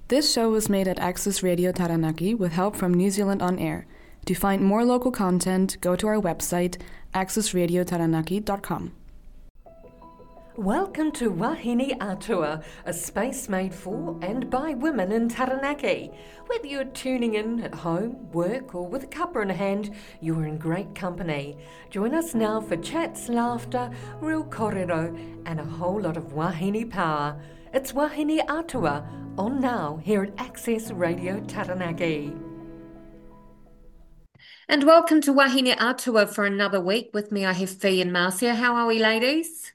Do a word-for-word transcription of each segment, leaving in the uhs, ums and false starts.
This show was made at Access Radio Taranaki with help from New Zealand On Air. To find more local content, go to our website, access radio taranaki dot com. Welcome to Wahine Atua, a space made for and by women in Taranaki. Whether you're tuning in at home, work, or with a cuppa in hand, you are in great company. Join us now for chats, laughter, real kōrero, and a whole lot of Wahine power. It's Wahine Atua, on now here at Access Radio Taranaki. And welcome to Wahine Atua for another week. With me I have Fee and Marcia. How are we, ladies?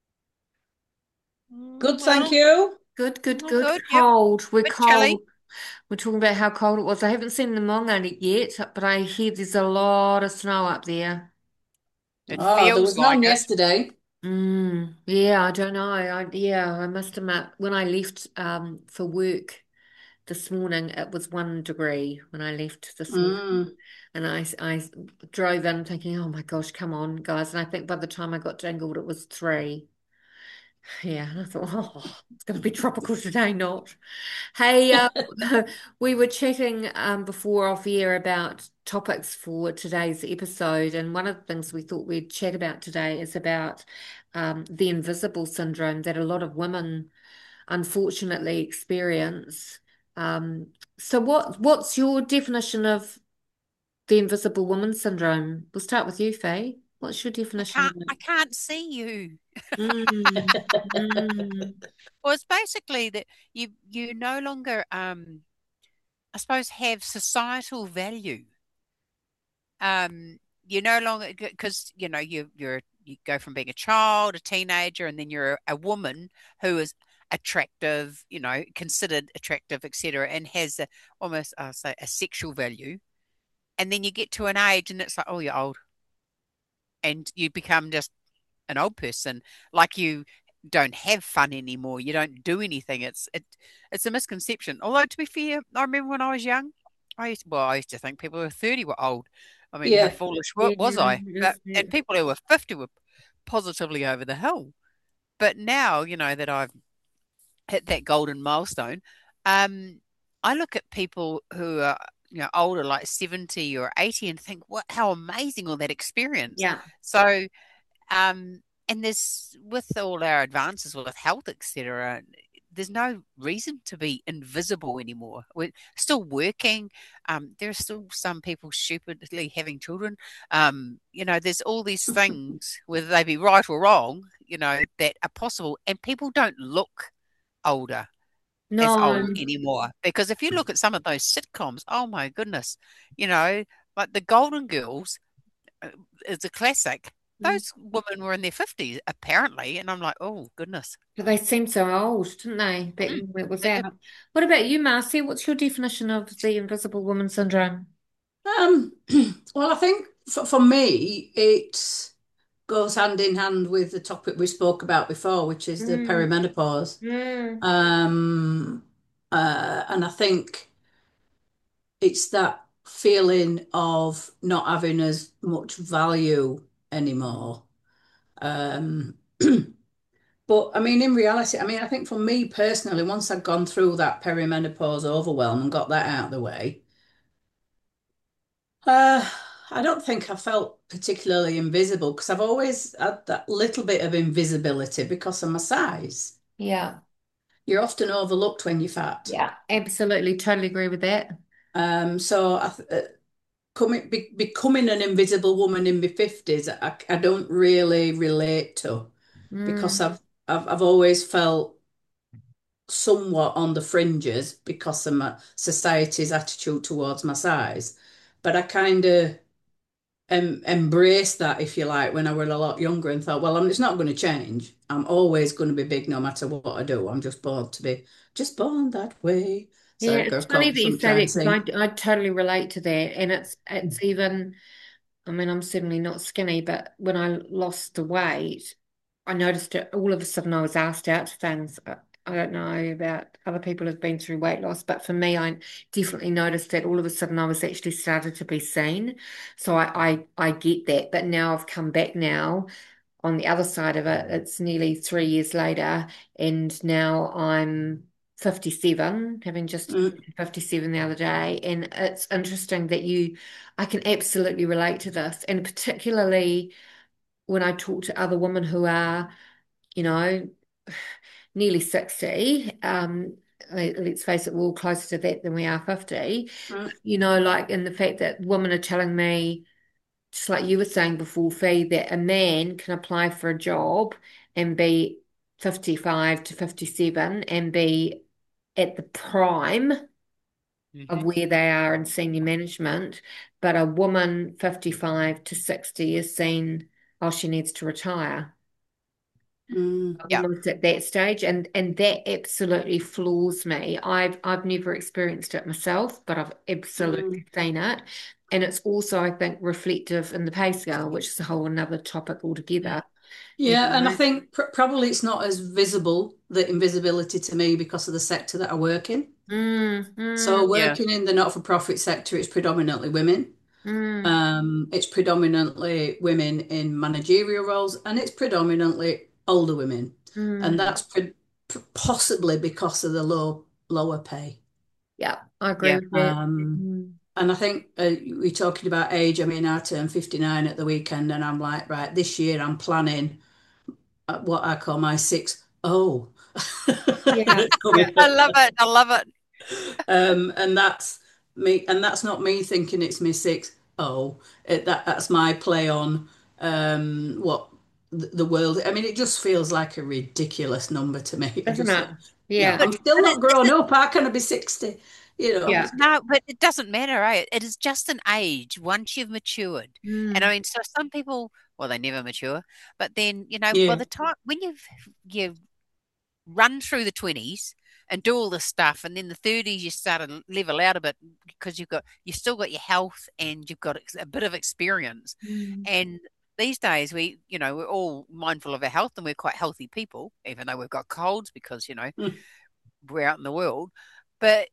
Good, thank you. Good, good, Oh, good. good, yep. Cold. We're Bit cold. chilly. We're talking about how cold it was. I haven't seen the Monga yet, but I hear there's a lot of snow up there. It Oh, there feels was like none it. yesterday. Mm, yeah, I don't know. I, yeah, I must admit, when I left um for work this morning, it was one degree when I left this morning. Mm. And I, I drove in thinking, oh my gosh, come on, guys. And I think by the time I got to Inglewood, it was three. Yeah, and I thought, oh, it's going to be tropical today, not. Hey, uh, we were chatting um, before off air about topics for today's episode, and one of the things we thought we'd chat about today is about um, the invisible syndrome that a lot of women unfortunately experience. Um, so, what what's your definition of the invisible woman syndrome? We'll start with you, Faye. What's your I definition of can't, I it? can't see you. Mm, mm, Well, it's basically that you you no longer, um, I suppose, have societal value. Um, you no longer because you know you you're you go from being a child, a teenager, and then you're a, a woman who is attractive, you know, considered attractive, et cetera, and has a, almost, I say, a sexual value. And then you get to an age, and it's like, oh, you're old, and you become just an old person, like you don't have fun anymore. You don't do anything. It's it it's a misconception. Although to be fair, I remember when I was young, I used well, I used to think people who were thirty were old. I mean, how Yeah. foolish wa- yeah, was I? But that's and it. people who were fifty were positively over the hill. But now, you know, that I've hit that golden milestone, um, I look at people who are, you know, older, like seventy or eighty, and think, what, how amazing all that experience. Yeah. So, um, and there's with all our advances with health, et cetera, there's no reason to be invisible anymore. We're still working. Um, there are still some people stupidly having children. Um, you know, there's all these things, whether they be right or wrong, you know, that are possible, and people don't look older as old No. anymore. Because if you look at some of those sitcoms, oh my goodness, you know, like the Golden Girls uh, is a classic. Mm. Those women were in their fifties, apparently. And I'm like, oh, goodness. But they seemed so old, didn't they? Back Mm, when it was they did. out. What about you, Marcy? What's your definition of the invisible woman syndrome? Um, well, I think for, for me, it goes hand in hand with the topic we spoke about before, which is the Mm, perimenopause. mm. Um, uh, and I think it's that feeling of not having as much value anymore. Um, but I mean, in reality, I mean, I think for me personally, once I'd gone through that perimenopause overwhelm and got that out of the way, uh, I don't think I felt particularly invisible because I've always had that little bit of invisibility because of my size. Yeah. You're often overlooked when you're fat. Yeah. Absolutely. Totally agree with that. Um, so I, th- uh, coming be, becoming an invisible woman in my fifties, I, I don't really relate to because Mm. I've I've I've always felt somewhat on the fringes because of my society's attitude towards my size. But I kind of em embraced that, if you like, when I was a lot younger and thought, well, I'm, it's not going to change. I'm always going to be big no matter what I do. I'm just born to be, just born that way. Yeah, Sorry, it's girls, funny can't that you say that sometimes because sing. I, I totally relate to that. And it's it's even, I mean, I'm certainly not skinny, but when I lost the weight, I noticed it all of a sudden I was asked out to things. I, I don't know about other people who've been through weight loss, but for me, I definitely noticed that all of a sudden I was actually started to be seen. So I, I, I get that. But now I've come back now on the other side of it. It's nearly three years later, and now I'm fifty-seven, having just Mm, fifty-seven the other day. And it's interesting that you, I can absolutely relate to this. And particularly when I talk to other women who are, you know, nearly sixty, um, let's face it, we're all closer to that than we are fifty, mm, you know, like in the fact that women are telling me, just like you were saying before, Fee, that a man can apply for a job and be fifty-five to fifty-seven and be at the prime of hmm where they are in senior management, but a woman fifty-five to sixty is seen, oh, she needs to retire. mm, Yeah. Almost at that stage, and and that absolutely floors me. I've I've never experienced it myself, but I've mm. absolutely seen it. And it's also, I think, reflective in the pay scale, which is a whole another topic Mm. altogether. You Yeah, and I know? think pr probably it's not as visible, the invisibility to me because of the sector that I work in. Mm, mm, So Yeah. working in the not-for-profit sector, it's predominantly women. mm, Um, it's predominantly women in managerial roles, and it's predominantly older women, and mm. that's pre possibly because of the low lower pay. Yeah, I agree Yeah. with that. Um, Mm. and I think uh, we're talking about age. I mean, I turned fifty-nine at the weekend, and I'm like, right, this year I'm planning uh, what I call my six oh. Yeah, yeah. I love it. I love it. Um, and that's me, and that's not me thinking it's me six oh. It, that that's my play on um what the, the world. I mean, it just feels like a ridiculous number to me. I Isn't just it? think, you know, Yeah, But I'm still but not it, grown it's up. How can I be sixty? You know, yeah. it's, no, but it doesn't matter, right? It is just an age once you've matured. And I Mm, mean, so some people, well, they never mature, but then, you know, by yeah. the time when you've you run through the twenties and do all this stuff, and then the thirties you start to level out a bit because you've got you still got your health and you've got a bit of experience. mm, And these days we, you know, we're all mindful of our health and we're quite healthy people, even though we've got colds because, you know, Mm, we're out in the world. But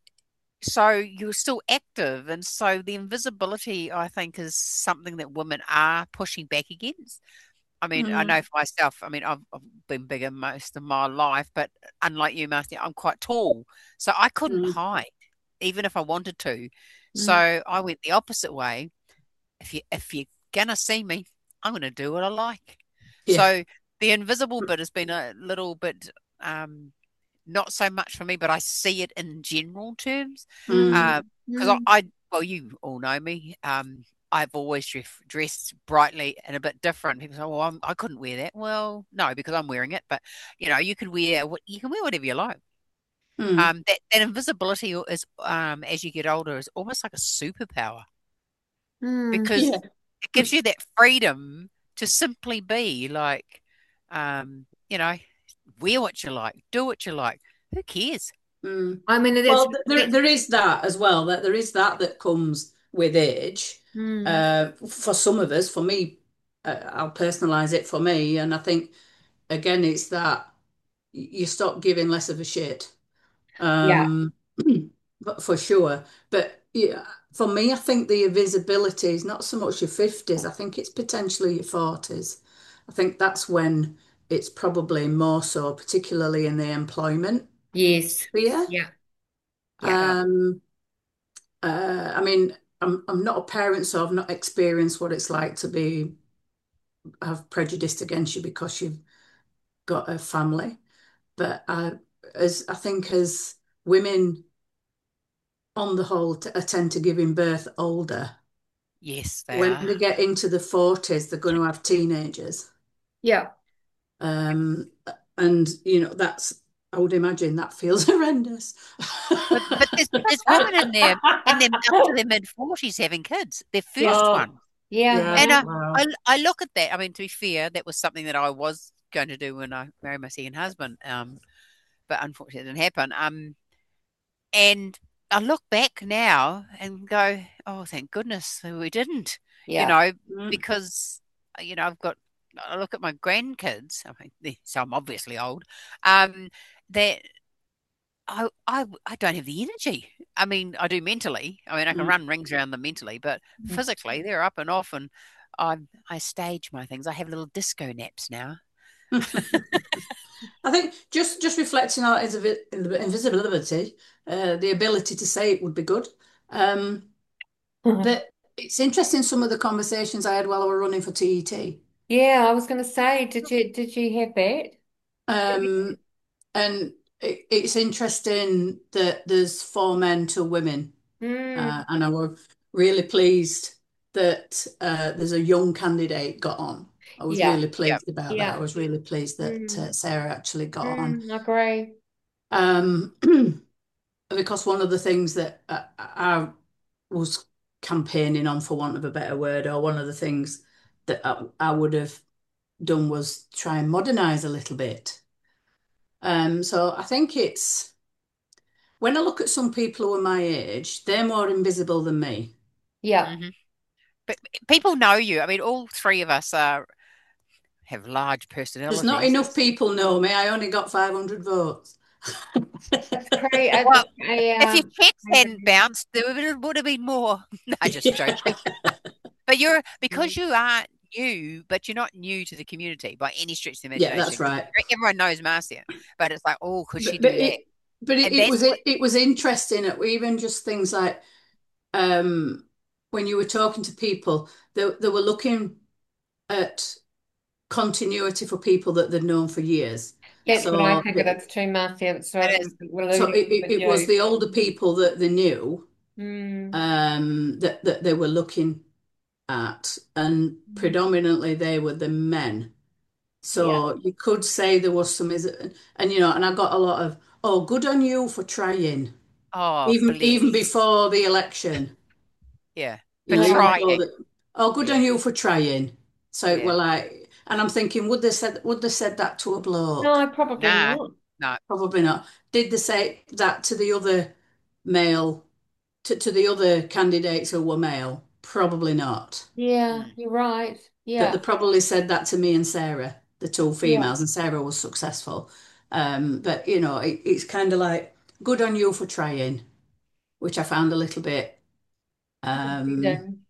so you're still active, and so the invisibility I think is something that women are pushing back against. I mean, I know mm, for myself, I mean, I've, I've been bigger most of my life, but unlike you, Marcia, I'm quite tall, so I couldn't mm, hide even if I wanted to. So mm. I went the opposite way. If you if you're gonna see me, I'm gonna do what I like. yeah. So the invisible bit has been a little bit um not so much for me, but I see it in general terms. Mm, Mm, Um, because I, mm, I, well, you all know me. Um, I've always dress, dressed brightly and a bit different. People say, "Well, I'm, I couldn't wear that." Well, no, because I'm wearing it. But you know, you can wear what you can wear whatever you like. mm, Um, that that invisibility is, um, as you get older, is almost like a superpower mm. because yeah. it gives you that freedom to simply be like, um, you know, wear what you like, do what you like. Who cares? Mm. I mean, that's Well, th- there that's there is that as well. That there is that that comes with age. mm, Uh, for some of us, for me, uh, I'll personalize it for me, and I think again, it's that y- you stop giving less of a shit. yeah, Um, but for sure. But yeah, for me, I think the invisibility is not so much your fifties. I think it's potentially your forties. I think that's when it's probably more so, particularly in the employment yes, sphere. yeah, yeah, Yeah. Um, uh, I mean, I'm I'm not a parent, so I've not experienced what it's like to be have prejudice against you because you've got a family. But I, as I think as women on the whole t- tend to giving birth older. Yes, they When are. they get into the forties, they're going to have teenagers. yeah. Um, and you know, that's I would imagine that feels horrendous. But but there's there's women in there in them up to their mid forties having kids, their Yeah, first Oh, one. yeah, yeah, And yeah. uh, wow. I I look at that. I mean, to be fair, that was something that I was going to do when I married my second husband. Um, but unfortunately, it didn't happen. Um, and I look back now and go, oh, thank goodness we didn't. You Yeah. know, Mm, because you know I've got. I look at my grandkids. I mean, they- so I'm obviously old. Um, that I, I, I don't have the energy. I mean, I do mentally. I mean, I can mm, run rings around them mentally, but physically, they're up and off, and I, I stage my things. I have little disco naps now. I think just just reflecting on his invi- invisibility, uh, the ability to say it would be good. Um, but it's interesting some of the conversations I had while I were running for T E T. Yeah, I was going to say, did you did you have that? Um, and it, it's interesting that there's four men, two women, Mm, uh, and I were really pleased that uh, there's a young candidate got on. I was yeah, really Yeah. pleased about that. I yeah. was really pleased that Mm, uh, Sarah actually got on. mm, I agree. Um, because one of the things that I, I was campaigning on, for want of a better word, or one of the things that I, I would have done was try and modernize a little bit. Um, so I think it's when I look at some people who are my age, they're more invisible than me. Yeah. hmm But people know you. I mean, all three of us are have large There's not personalities. enough people know me. I only got five hundred votes. It's crazy. Well, It's a, if your um, checks hadn't bounced, there would have, would have been more. No, just joking. Yeah. But you're because you are new, but you're not new to the community by any stretch of the Yeah, that's imagination. right. Everyone knows Marcia, but it's like, oh, could she But but do that? it but it, And it that's was what, it, it was interesting at even just things like um when you were talking to people, they they were looking at continuity for people that they'd known for years. that's what I So think of the, it too, Marcia. So I it is. think we're so alluding it, to it, with it was you. the older people that they knew Mm, um that, that they were looking at, and mm, predominantly they were the men. yeah. So you could say there was some is and you know, and I got a lot of, oh, good on you for trying. Oh, Even even bless. before the election. Yeah. You For know, even Oh, before trying. the, oh, good Yeah. on you for trying. So it were Yeah. like, and I'm thinking, would they said would they said that to a bloke? no, probably Nah. not. No. Probably not. Did they say that to the other male, to, to the other candidates who were male? Probably not. Yeah, Mm. you're right. But they Yeah, probably said that to me and Sarah, the two yeah. females, and Sarah was successful. Um, but you know, it, it's kind of like, good on you for trying, which I found a little bit um Then,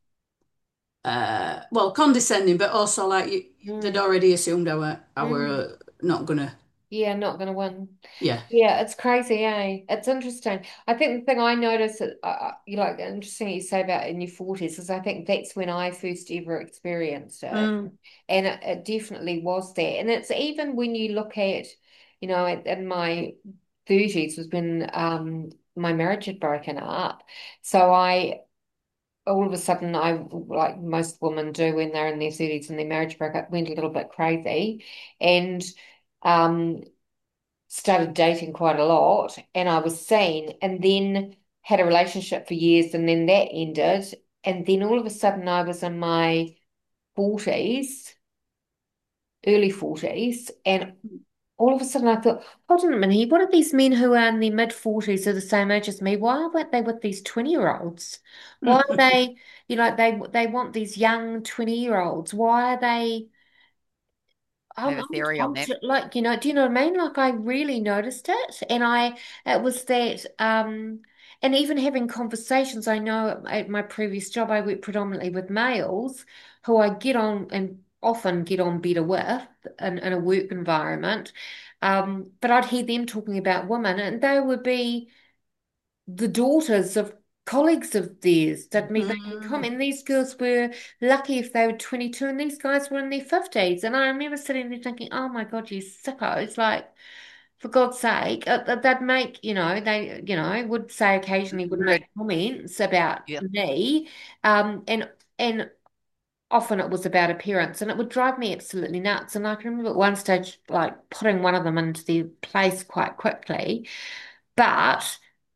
uh well, condescending, but also like you, they'd mm, already assumed I were I were mm, uh, not gonna. yeah, not gonna win. Yeah. Yeah, it's crazy, eh? It's interesting. I think the thing I noticed that uh, uh, you like interesting you say about in your forties is I think that's when I first ever experienced it, Mm. and it, it definitely was there. And it's even when you look at, you know, at, in my thirties was when um my marriage had broken up, so I all of a sudden I like most women do when they're in their thirties and their marriage broke up went a little bit crazy, and um started dating quite a lot and I was seen and then had a relationship for years and then that ended. And then all of a sudden I was in my forties, early forties, and all of a sudden I thought, hold on a minute, what are these men who are in their mid forties are the same age as me? Why weren't they with these twenty year olds? Why are they, you know, they they want these young twenty year olds? Why are they I I'm, have a I'm, theory on I'm that. ju- like, you know, do you know what I mean? Like, I really noticed it, and I, it was that, um, and even having conversations. I know at my, at my previous job, I worked predominantly with males who I get on and often get on better with in, in a work environment. Um, but I'd hear them talking about women, and they would be the daughters of colleagues of theirs that me making Mm. comment. And these girls were lucky if they were twenty-two and these guys were in their fifties. And I remember sitting there thinking, oh my God, you sickos. Like, for God's sake, uh, uh, they'd make, you know, they, you know, would say occasionally would make Good. comments about Yeah. me. Um, and, and, Often it was about appearance and it would drive me absolutely nuts. And I can remember at one stage, like putting one of them into their place quite quickly. But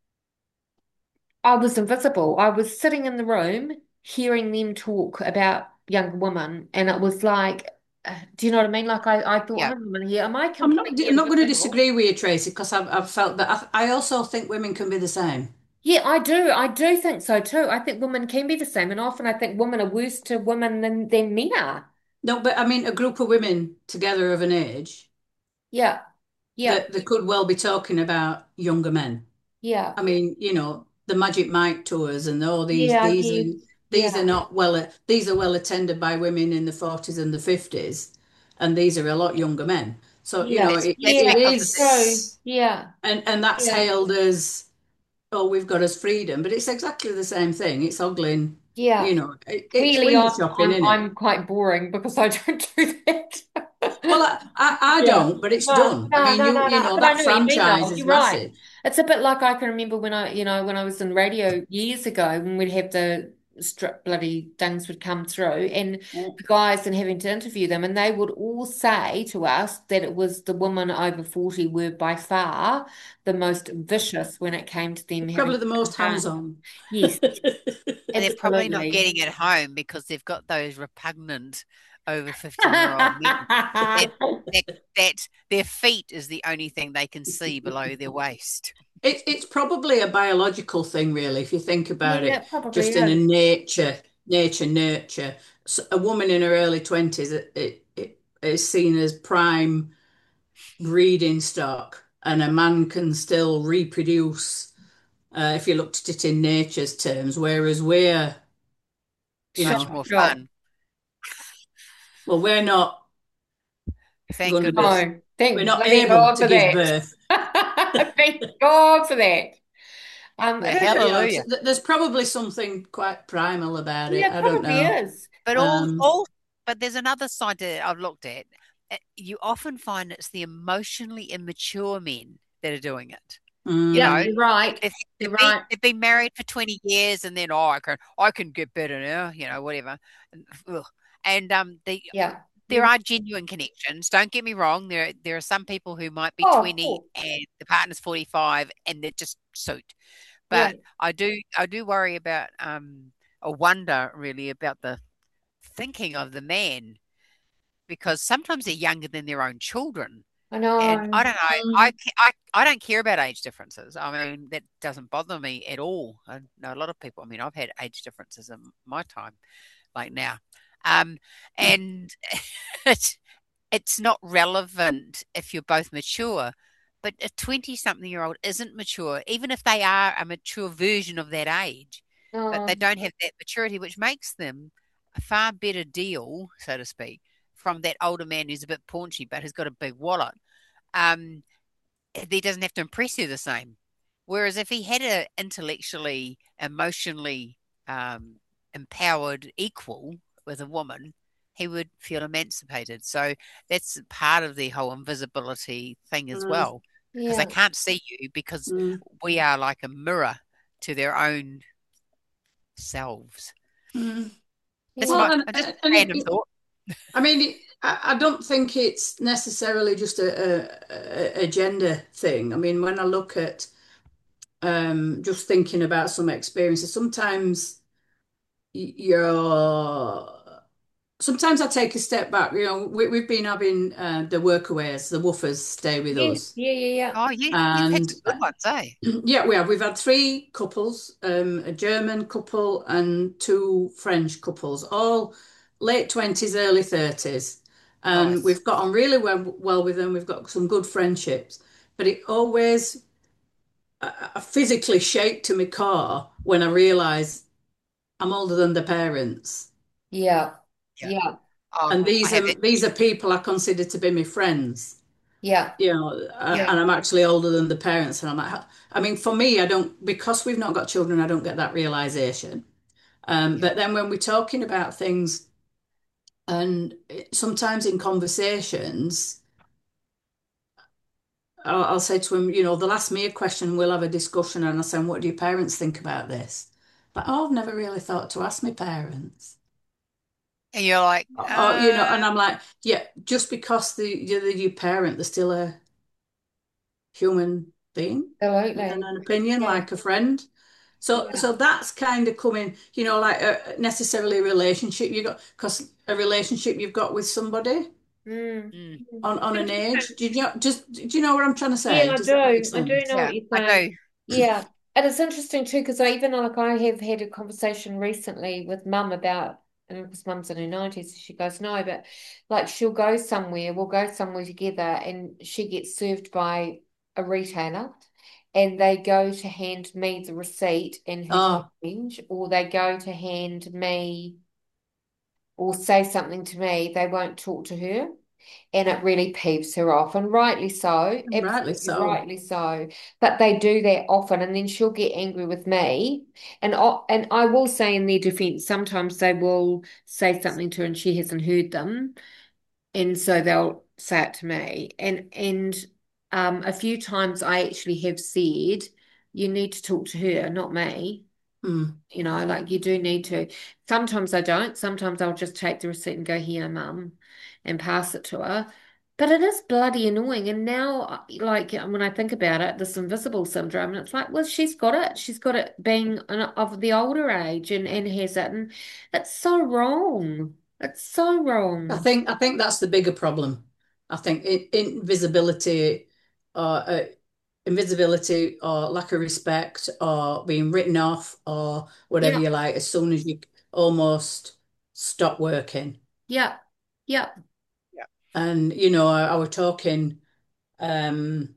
I was invisible. I was sitting in the room hearing them talk about younger women, and it was like, uh, do you know what I mean? Like I, I thought, Yeah. hold on a minute here, am I I'm not completely I'm not going to invisible? disagree with you, Tracy, because I've I've felt that I, I also think women can be the same. Yeah, I do. I do think so too. I think women can be the same, and often I think women are worse to women than than men are. No, but I mean a group of women together of an age Yeah, yeah, that they could well be talking about younger men. yeah, I mean, you know, the Magic Mike tours and all these yeah, these yes, are these are yeah, not well these are well attended by women in the forties and the fifties. and these are a lot younger men. So, you Yeah. know, That's it, that's Yeah, it because that's of the true. is, Yeah. and, and that's Yeah. hailed as, oh, we've got us freedom, but it's exactly the same thing. It's ogling, you Yeah. know, it, it's Really, window I'm shopping, I'm isn't it? I'm quite boring because I don't do Well, that. I, I, I Yeah. don't, but it's No, done. I no, mean, no, you no, you no. know, But I that know what you mean, franchise though. is You're right. massive. It's a bit like I can remember when I, you know, when I was in radio years ago, when we'd have the strip bloody things would come through, and Mm. the guys and having to interview them, and they would all say to us that it was the women over forty were by far the most vicious when it came to them having Probably to the come most down. hands-on. Yes, and they're probably not absolutely. getting it home because they've got those repugnant over fifty year old men that that that their feet is the only thing they can see below their waist. It, it's probably a biological thing, really, if you think about Yeah, it, it probably just in a is. nature, nature, nurture. So a woman in her early twenties it, it, it is seen as prime breeding stock, and a man can still reproduce uh, if you looked at it in nature's terms, whereas we're, you Oh, Much know, more God. fun. well, we're not Thank going to be, goodness. No, we're thank not bloody able God to for give that. birth. Thank God for that. Um, Yeah, it is, But, you know, hallelujah. th- there's probably something quite primal about it. yeah, I don't probably know. is. But all Um, all but there's another side to it I've looked at. Uh, You often find it's the emotionally immature men that are doing it. You Yeah, know, mm, you're right. they've, You're they've been right. they've been married for twenty years and then oh I can I can get better now, you know, whatever. And, ugh. and um the Yeah. there You, are genuine connections. Don't get me wrong. There there are some people who might be oh, twenty cool. and the partner's forty-five and they just suit. Yeah. But I do I do worry about um or wonder really about the thinking of the man because sometimes they're younger than their own children. I And I know. don't know. I, mm. I, I don't care about age differences. I mean, that doesn't bother me at all. I know a lot of people. I mean, I've had age differences in my time, like now. Um, and it's, it's not relevant if you're both mature, but a twenty something year old isn't mature, even if they are a mature version of that age, but they No. don't have that maturity, which makes them a far better deal, so to speak, from that older man who's a bit paunchy but has got a big wallet. Um, he doesn't have to impress you the same. Whereas if he had a intellectually, emotionally um, empowered equal with a woman, he would feel emancipated. So that's part of the whole invisibility thing as Mm, well, because they Yeah. can't see you because mm, we are like a mirror to their own selves. mm. It's Yeah. Well, my and, just and a it, random it- thought. I mean, it, I, I don't think it's necessarily just a, a, a gender thing. I mean, when I look at um, just thinking about some experiences, sometimes y- you're sometimes I take a step back. You know, we, we've been having uh, the workaways, the woofers stay with Yes. us. Yeah. Yeah. Yeah. Oh, you you've had And some good ones, eh? yeah, we have. We've had three couples, um, a German couple and two French couples, all late twenties, early thirties. And Nice. we've got on really well, well with them. We've got some good friendships. But it always, I, I physically shake to my car when I realise I'm older than the parents. Yeah. Yeah. Yeah. Oh, And I these have are that. these are people I consider to be my friends. Yeah. You know, uh, Yeah. and I'm actually older than the parents. And I'm like, I mean, for me, I don't, because we've not got children, I don't get that realization. Um, Yeah. but then when we're talking about things, and sometimes in conversations, I'll, I'll say to him, you know, they'll ask me a question, we'll have a discussion, and I say, what do your parents think about this? But oh, I've never really thought to ask my parents. And you're like, Or, or, you know, uh, and I'm like, yeah, just because the, you're the, your parent, they're still a human being with Absolutely. an opinion, Yeah. like a friend. So, Yeah. so that's kind of coming, you know, like a, necessarily a relationship you got, because a relationship you've got with somebody Mm. mm, Mm. on, on an Interesting. age. Do you know, just, do you know what I'm trying to Yeah, say? I Does that make do. I do sense? know what yeah, you're I saying. do. Yeah. And it's interesting too, because I even like I have had a conversation recently with mum about, and because mum's in her nineties, she goes, no, but like she'll go somewhere, we'll go somewhere together, and she gets served by a retailer, and they go to hand me the receipt and her Oh, change, or they go to hand me or say something to me, they won't talk to her. and it really peeves her off, and rightly so, And rightly absolutely so. rightly so. But they do that often, and then she'll get angry with me. And I, and I will say in their defense, sometimes they will say something to her and she hasn't heard them, and so they'll say it to me. And and um, a few times I actually have said, you need to talk to her, not me. Mm. You know, like you do need to. Sometimes I don't. Sometimes I'll just take the receipt and go, here, mum, and pass it to her. But it is bloody annoying. And now, like, when I think about it, this invisible syndrome, and it's like, well, she's got it. She's got it being an, of the older age and, and has it. And it's so wrong. It's so I wrong. think I think that's the bigger problem. I think in, invisibility or uh, invisibility or lack of respect or being written off or whatever Yeah, you like as soon as you almost stop working. yeah, yeah. Yeah. And you know, I, I were talking um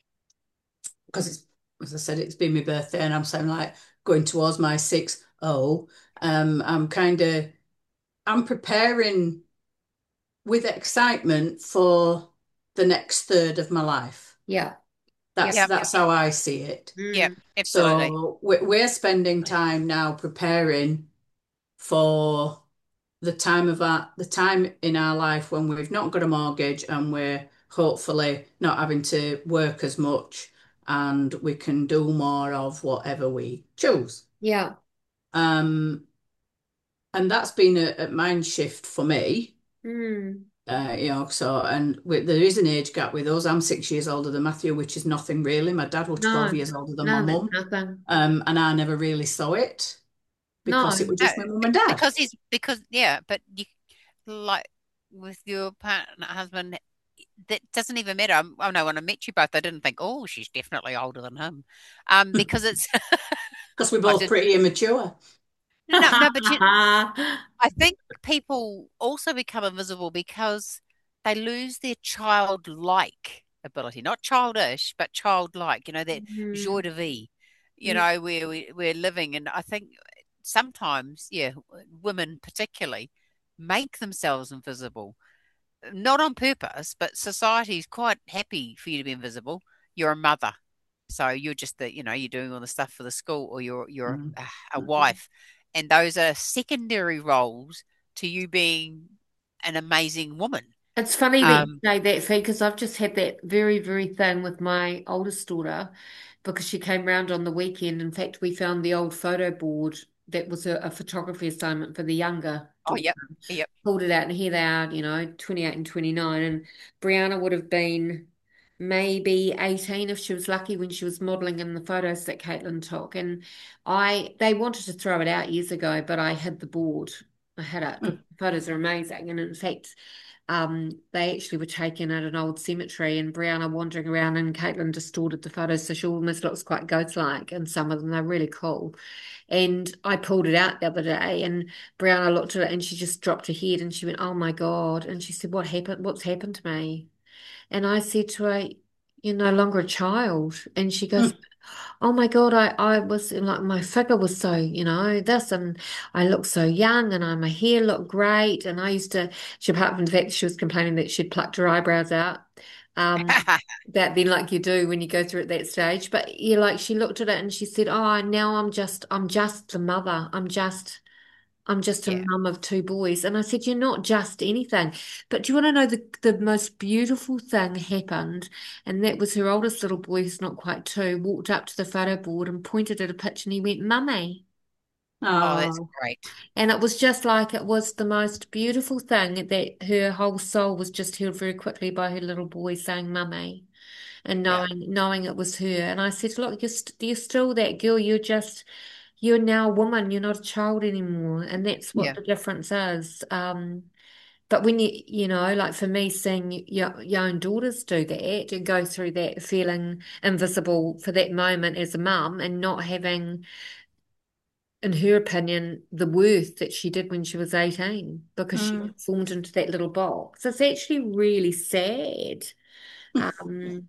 because it's as I said, it's been my birthday and I'm saying like going towards my six oh. Um, I'm kind of I'm preparing with excitement for the next third of my life. Yeah. Yeah. That's Yep. that's how I see it. Yep. Mm. Absolutely. So we're, we're spending time now preparing for the time of our the time in our life when we've not got a mortgage and we're hopefully not having to work as much and we can do more of whatever we choose. Yeah. Um, and that's been a, a mind shift for me. Mm. Uh, you know, so and we, there is an age gap with us. I'm six years older than Matthew, which is nothing really. My dad was twelve No, years older than my no, that's mum, nothing. um, and I never really saw it because it No. was No, just my mum and dad. because he's because yeah, but you like with your partner husband, that doesn't even matter. I'm, oh no, when I met you both, I didn't think, oh, she's definitely older than him, um, because it's Because we're I both did pretty immature. no, no, but you, I think people also become invisible because they lose their childlike ability, not childish, but childlike, you know, that joie Mm. de vivre, you Yeah. know, where we, we're living. And I think sometimes, yeah, women particularly make themselves invisible, not on purpose, but society's quite happy for you to be invisible. You're a mother. So you're just the, you know, you're doing all the stuff for the school, or you're you're Mm. a, a wife, and those are secondary roles to you being an amazing woman. It's funny that you Um, say that, Fee, because I've just had that very, very thing with my oldest daughter because she came round on the weekend. In fact, we found the old photo board that was a, a photography assignment for the younger oh, daughter. yep, yep. Pulled it out, and here they are, you know, twenty-eight and twenty-nine. And Brianna would have been maybe eighteen if she was lucky when she was modeling in the photos that Caitlin took. And I, they wanted to throw it out years ago, but I hid the board. I had it. The Mm. photos are amazing. And in fact, um, they actually were taken at an old cemetery, and Brianna wandering around, and Caitlin distorted the photos so she almost looks quite ghost-like, and some of them are really cool. And I pulled it out the other day, and Brianna looked at it and she just dropped her head and she went, "Oh my God." And she said, "What happened? What's happened to me?" And I said to her, "You're no longer a child." And she goes, Mm. "Oh my God, I, I was like, my figure was so, you know, this, and I look so young, and I, my hair looked great." And I used to, she, apart from the fact she was complaining that she'd plucked her eyebrows out, um, that then like you do when you go through at that stage. But yeah, like she looked at it and she said, "Oh, now I'm just, I'm just a mother. I'm just, I'm just a Yeah, mum of two boys." And I said, "You're not just anything." But do you want to know the, the most beautiful thing happened? And that was her oldest little boy, who's not quite two, walked up to the photo board and pointed at a picture and he went, "Mummy." oh, that's Oh, great. And it was just like it was the most beautiful thing that her whole soul was just healed very quickly by her little boy saying "Mummy," and Yeah, knowing knowing it was her. And I said, "Look, you're, st you're still that girl. You're just you're now a woman. You're not a child anymore." And that's what yeah, the difference is. Um, but when you, you know, like for me, seeing your, your own daughters do that and go through that feeling invisible for that moment as a mum and not having, in her opinion, the worth that she did when she was eighteen because she mm. formed into that little box. It's actually really sad. Um,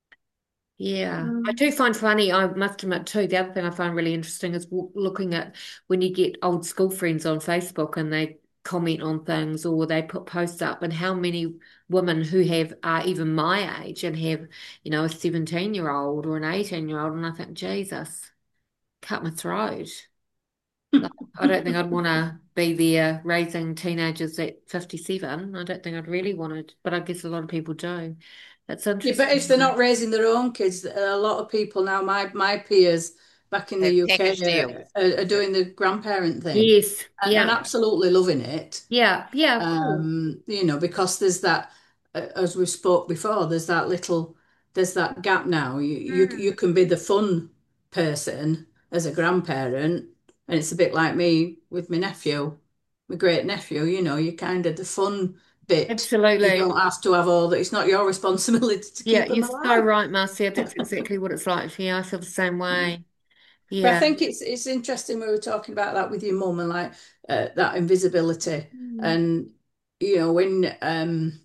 Yeah, I Mm. do find funny, I must admit too, the other thing I find really interesting is w looking at when you get old school friends on Facebook and they comment on things, or they put posts up, and how many women who have are even my age and have, you know, a seventeen year old or an eighteen year old, and I think, Jesus, cut my throat. Like, I don't think I'd want to be there raising teenagers at fifty-seven. I don't think I'd really want to, but I guess a lot of people do. That's Yeah, interesting. but if they're not raising their own kids, a lot of people now, my my peers back in the They've U K packaged deals. are, are, are doing the grandparent thing Yes, and, and yeah, absolutely loving it. yeah, yeah, of course. Um, you know, because there's that, uh, as we spoke before, there's that little, there's that gap now. You you Mm. you can be the fun person as a grandparent, and it's a bit like me with my nephew, my great nephew. You know, you're kind of the fun bit. You Absolutely. don't have to have all that. It's not your responsibility to Yeah, keep them you're so alive. right, Marcia. That's exactly what it's like for you. I feel the same way. But I Yeah. think it's it's interesting we were talking about that with your mum and like uh, that invisibility, Mm. and you know when um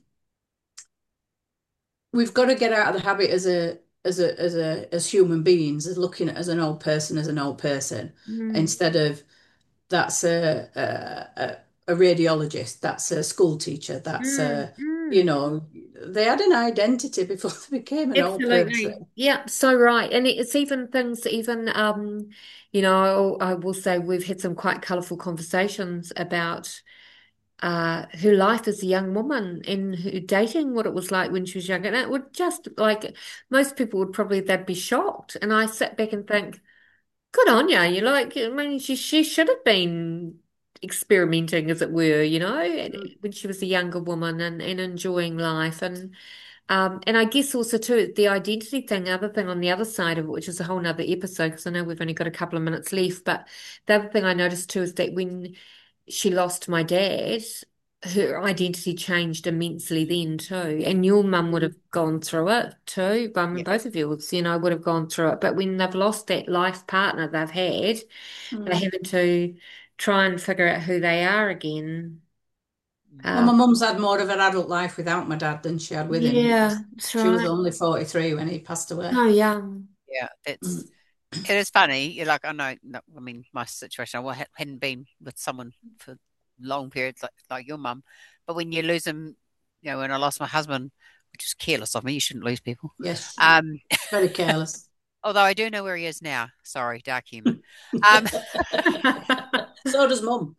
we've got to get out of the habit as a as a as a as human beings as looking at as an old person as an old person Mm. instead of that's a a, a a radiologist, that's a school teacher, that's Mm. a Mm. you know they had an identity before they became an old Absolutely. person. Yeah, so right. And it's even things, even, um, you know, I will say we've had some quite colourful conversations about uh, her life as a young woman and her dating, what it was like when she was younger. And it would just like most people would probably, they'd be shocked. And I sit back and think, good on you. You like, I mean, she, she should have been experimenting, as it were, you know, Mm. when she was a younger woman and, and enjoying life. And um, and I guess also too the identity thing, the other thing on the other side of it, which is a whole nother episode, because I know we've only got a couple of minutes left. But the other thing I noticed too is that when she lost my dad, her identity changed immensely then too. And your mum would have gone through it too. I mean, Yeah. both of you, you know, would have gone through it. But when they've lost that life partner they've had, they're Mm. having to try and figure out who they are again. Well, my Um, mum's had more of an adult life without my dad than she had with him yeah, because that's she was right. only forty-three when he passed away. Oh, young. Yeah, it's Mm. it is funny. You're like, I know, no, I mean, my situation, I hadn't been with someone for long periods like, like your mum, but when you lose them, you know, when I lost my husband, which is careless of me, you shouldn't lose people. Yes, Um, very careless. although I do know where he is now. Sorry, dark humor. Um, So does mum.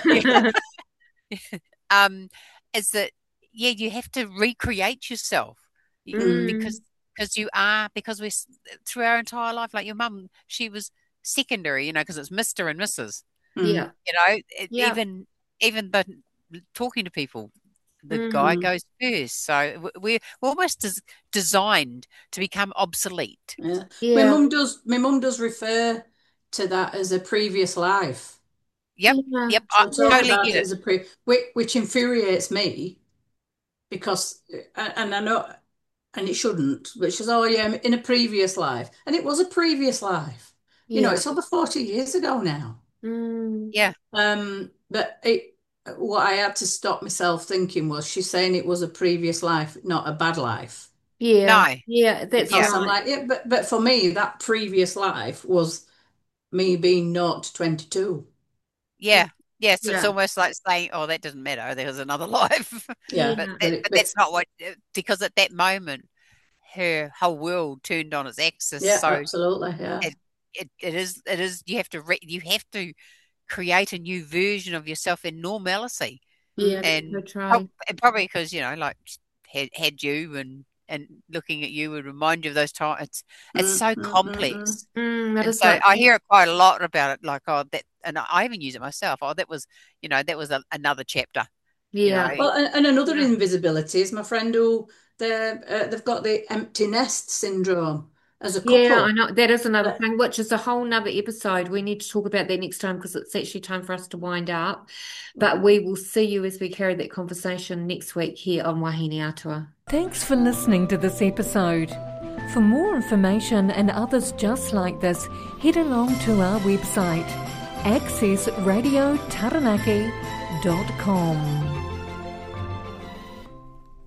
um, is that yeah, you have to recreate yourself You- Mm. because because you are because we're s- through our entire life, like your mum, she was secondary, you know, because it's Mister and Missus Mm. Yeah, You know, it, yeah. even even the talking to people, the guy Mm. goes first. So w- we're we're almost des- designed to become obsolete. Yeah. My Yeah, mum does. My mum does refer to that as a previous life. Yep, yeah, yep, I She'll talk totally about get it it. as a pre, which, which infuriates me because, and I know, and it shouldn't. But she says, "Oh yeah, in a previous life," and it was a previous life. You know, yeah. it's over forty years ago now. Mm. Yeah, Um, but it, what I had to stop myself thinking was she's saying it was a previous life, not a bad life. Yeah, no, yeah, that's yeah, Because I'm right. like, yeah, but but for me, that previous life was me being naught to twenty-two. yeah, yes. It's Yeah, almost like saying, "Oh, that doesn't matter. There was another life." Yeah, But yeah, but that, it, but but that's not what because at that moment her whole world turned on its axis. yeah, So absolutely, yeah, it it, it is it is you have to re, you have to create a new version of yourself in normalcy. yeah, mm, that's so And, prob- true. and probably because you know like had, had you and and looking at you would remind you of those times. It's it's mm, so mm, mm, mm. complex, Mm, that and is so so I true. hear it quite a lot about it. Like oh that, and I even use it myself. Oh that was you know that was a, another chapter. You know Yeah, Well, and, and another yeah. invisibility is my friend who they're uh, they've got the empty nest syndrome as a Yeah, I couple. know. That is another Uh, thing, which is a whole nother episode. We need to talk about that next time because it's actually time for us to wind up. But we will see you as we carry that conversation next week here on Wahine Atua. Thanks for listening to this episode. For more information and others just like this, head along to our website access radio taranaki dot com.